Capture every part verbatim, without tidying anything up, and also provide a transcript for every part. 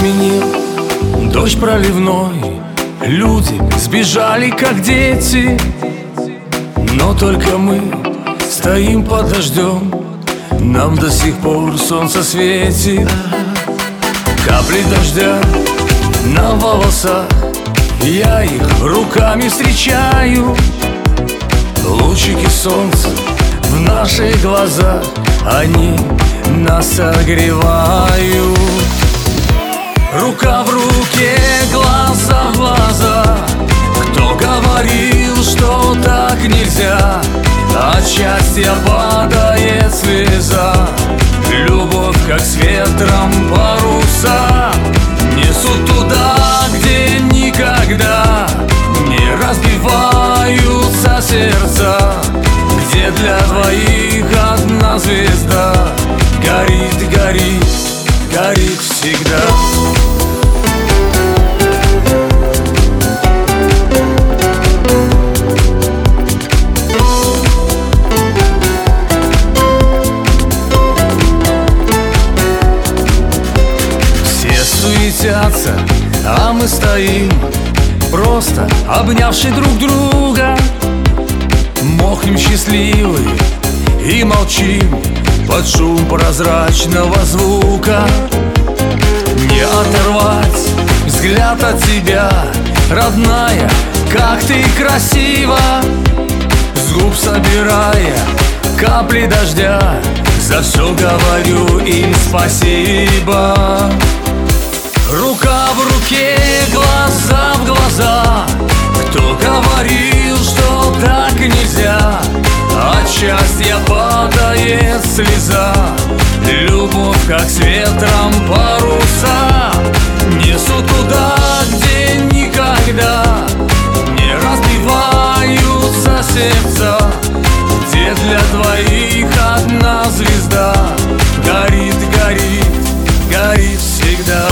сменил дождь проливной, люди сбежали, как дети, но только мы стоим под дождем, нам до сих пор солнце светит. Капли дождя на волосах, я их руками встречаю. Лучики солнца в наших глазах, они нас согревают. Рука в руке, глаза в глаза. Кто говорил, что так нельзя? От счастья падает слеза. Любовь, как с ветром паруса, несут туда, где никогда не разбиваются сердца, где для двоих одна звезда горит, горит, горит всегда. Суетятся, а мы стоим, просто обнявши друг друга. Мокнем счастливые и молчим под шум прозрачного звука. Не оторвать взгляд от тебя, родная, как ты красива. С губ собирая капли дождя, за все говорю им спасибо. Рука в руке, глаза в глаза. Кто говорил, что так нельзя? От счастья падает слеза. Любовь, как с ветром паруса, несут туда, где никогда не разбиваются сердца, где для двоих одна звезда горит, горит, горит всегда.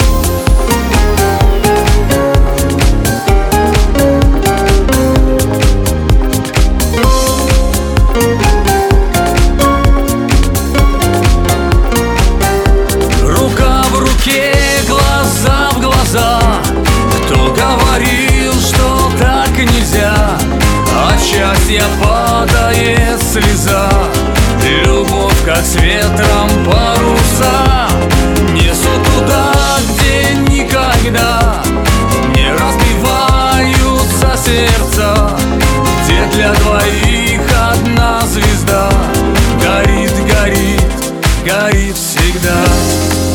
Кто говорил, что так нельзя? От счастья падает слеза. Любовь, как с ветром паруса, несут туда, где никогда не разбиваются сердца, где для двоих одна звезда горит, горит, горит всегда.